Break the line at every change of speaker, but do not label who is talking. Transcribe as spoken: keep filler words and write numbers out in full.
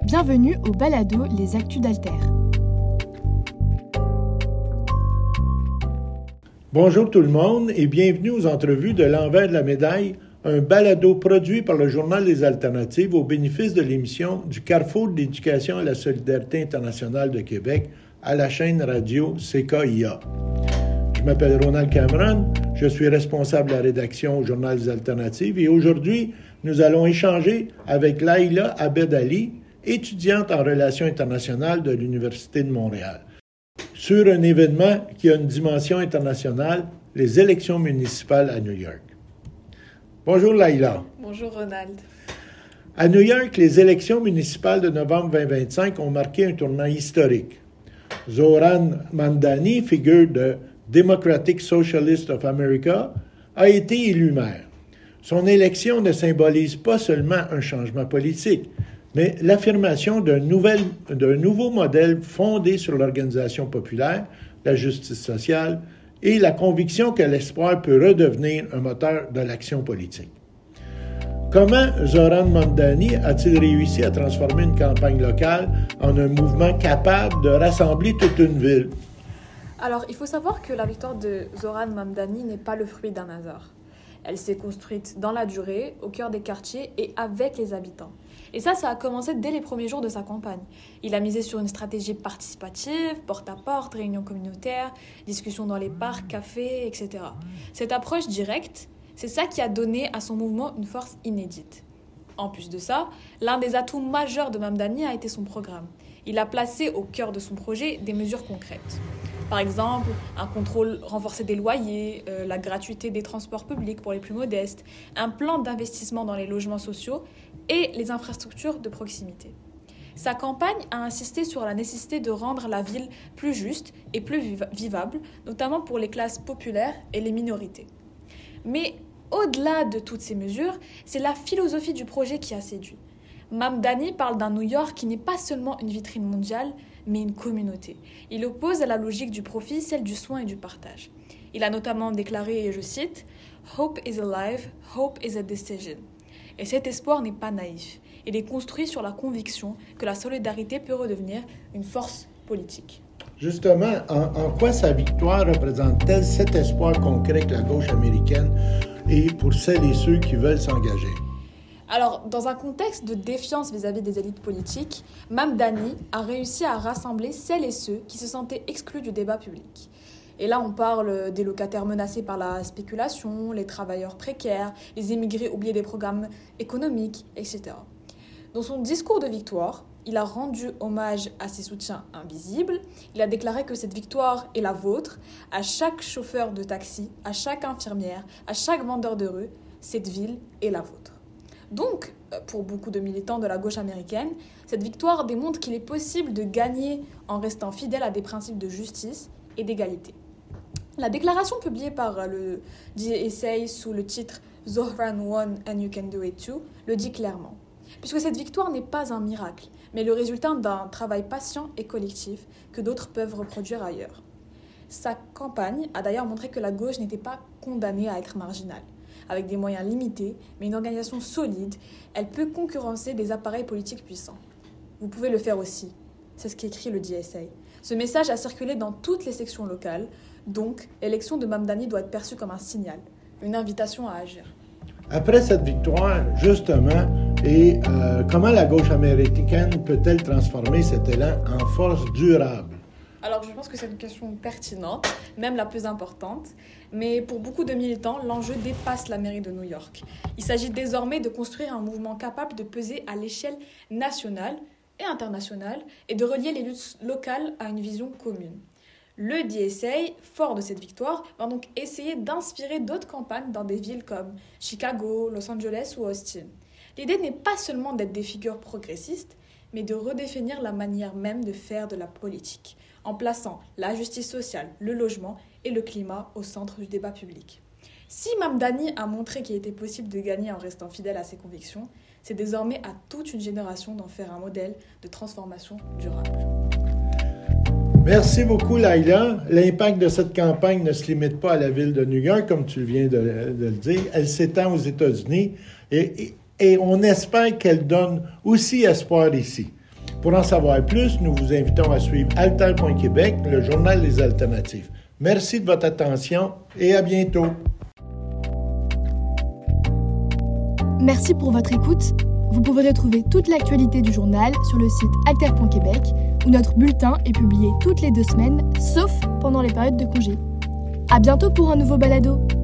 Bienvenue au balado Les Actus d'Alter.
Bonjour tout le monde et bienvenue aux entrevues de l'envers de la médaille, un balado produit par le Journal des Alternatives au bénéfice de l'émission du Carrefour de l'éducation et la solidarité internationale de Québec à la chaîne radio C K I A. Je m'appelle Ronald Cameron, je suis responsable de la rédaction au Journal des Alternatives et aujourd'hui, nous allons échanger avec Laïla Abed-Ali, étudiante en relations internationales de l'Université de Montréal, sur un événement qui a une dimension internationale, les élections municipales à New York. Bonjour Laïla.
Bonjour Ronald.
À New York, les élections municipales de novembre vingt vingt-cinq ont marqué un tournant historique. Zohran Mamdani, figure de Democratic Socialist of America, a été élu maire. Son élection ne symbolise pas seulement un changement politique, mais l'affirmation d'un, nouvel, d'un nouveau modèle fondé sur l'organisation populaire, la justice sociale et la conviction que l'espoir peut redevenir un moteur de l'action politique. Comment Zohran Mamdani a-t-il réussi à transformer une campagne locale en un mouvement capable de rassembler toute une ville?
Alors, il faut savoir que la victoire de Zohran Mamdani n'est pas le fruit d'un hasard. Elle s'est construite dans la durée, au cœur des quartiers et avec les habitants. Et ça, ça a commencé dès les premiers jours de sa campagne. Il a misé sur une stratégie participative, porte-à-porte, réunions communautaires, discussions dans les parcs, cafés, et cetera. Cette approche directe, c'est ça qui a donné à son mouvement une force inédite. En plus de ça, l'un des atouts majeurs de Mamdani a été son programme. Il a placé au cœur de son projet des mesures concrètes. Par exemple, un contrôle renforcé des loyers, euh, la gratuité des transports publics pour les plus modestes, un plan d'investissement dans les logements sociaux et les infrastructures de proximité. Sa campagne a insisté sur la nécessité de rendre la ville plus juste et plus viv- vivable, notamment pour les classes populaires et les minorités. Mais au-delà de toutes ces mesures, c'est la philosophie du projet qui a séduit. Mamdani parle d'un New York qui n'est pas seulement une vitrine mondiale, mais une communauté. Il oppose à la logique du profit celle du soin et du partage. Il a notamment déclaré, et je cite, « Hope is alive, hope is a decision ». Et cet espoir n'est pas naïf. Il est construit sur la conviction que la solidarité peut redevenir une force politique.
Justement, en, en quoi sa victoire représente-t-elle cet espoir concret que la gauche américaine et pour celles et ceux qui veulent s'engager?
Alors, dans un contexte de défiance vis-à-vis des élites politiques, Mamdani a réussi à rassembler celles et ceux qui se sentaient exclus du débat public. Et là, on parle des locataires menacés par la spéculation, les travailleurs précaires, les immigrés oubliés des programmes économiques, et cetera. Dans son discours de victoire, il a rendu hommage à ses soutiens invisibles. Il a déclaré que cette victoire est la vôtre. À chaque chauffeur de taxi, à chaque infirmière, à chaque vendeur de rue, cette ville est la vôtre. Donc, pour beaucoup de militants de la gauche américaine, cette victoire démontre qu'il est possible de gagner en restant fidèle à des principes de justice et d'égalité. La déclaration publiée par le D S A sous le titre « Zohran won and you can do it too » le dit clairement. Puisque cette victoire n'est pas un miracle, mais le résultat d'un travail patient et collectif que d'autres peuvent reproduire ailleurs. Sa campagne a d'ailleurs montré que la gauche n'était pas condamnée à être marginale. Avec des moyens limités, mais une organisation solide, elle peut concurrencer des appareils politiques puissants. Vous pouvez le faire aussi. C'est ce qu'écrit le D S A. Ce message a circulé dans toutes les sections locales, donc l'élection de Mamdani doit être perçue comme un signal, une invitation à agir.
Après cette victoire, justement, et euh, comment la gauche américaine peut-elle transformer cet élan en force durable?
Alors, je pense que c'est une question pertinente, même la plus importante. Mais pour beaucoup de militants, l'enjeu dépasse la mairie de New York. Il s'agit désormais de construire un mouvement capable de peser à l'échelle nationale et internationale et de relier les luttes locales à une vision commune. Le D S A, fort de cette victoire, va donc essayer d'inspirer d'autres campagnes dans des villes comme Chicago, Los Angeles ou Austin. L'idée n'est pas seulement d'être des figures progressistes, mais de redéfinir la manière même de faire de la politique, en plaçant la justice sociale, le logement et le climat au centre du débat public. Si Mamdani a montré qu'il était possible de gagner en restant fidèle à ses convictions, c'est désormais à toute une génération d'en faire un modèle de transformation durable.
Merci beaucoup, Laïla. L'impact de cette campagne ne se limite pas à la ville de New York, comme tu viens de, de le dire. Elle s'étend aux États-Unis et, et, et on espère qu'elle donne aussi espoir ici. Pour en savoir plus, nous vous invitons à suivre alter point québec, le journal des alternatives. Merci de votre attention et à bientôt.
Merci pour votre écoute. Vous pouvez retrouver toute l'actualité du journal sur le site alter point québec, où notre bulletin est publié toutes les deux semaines, sauf pendant les périodes de congé. À bientôt pour un nouveau balado.